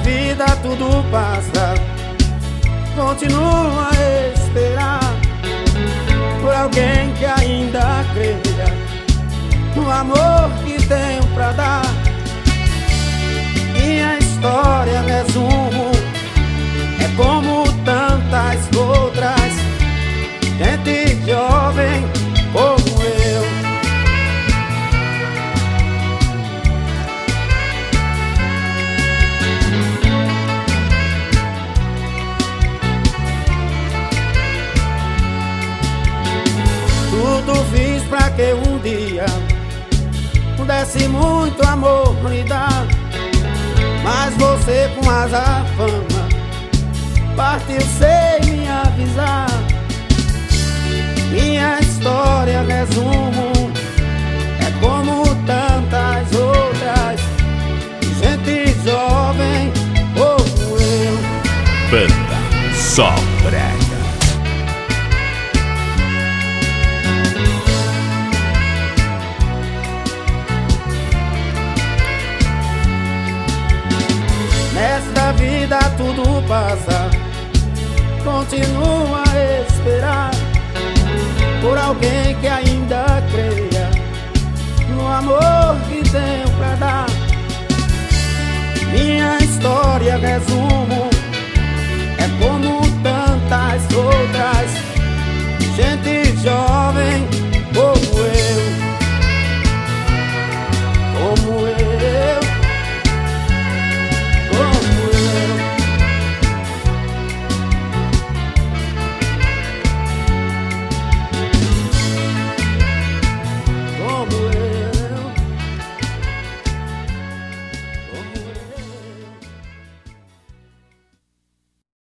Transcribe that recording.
vida tudo passa, continuo a esperar por alguém que ainda creia no amor que tenho pra dar. Minha história resumo, é como tantas outras, gente jovem como eu. Tudo fiz pra que um dia pudesse muito amor me dar, mas você com asa fama partiu sem me avisar. Minha história resumo, é como tantas outras, gente jovem como eu. Banda Só Brega. Nesta vida tudo passa, continuo a esperar por alguém que ainda creia no amor que tenho pra dar. Minha história resume,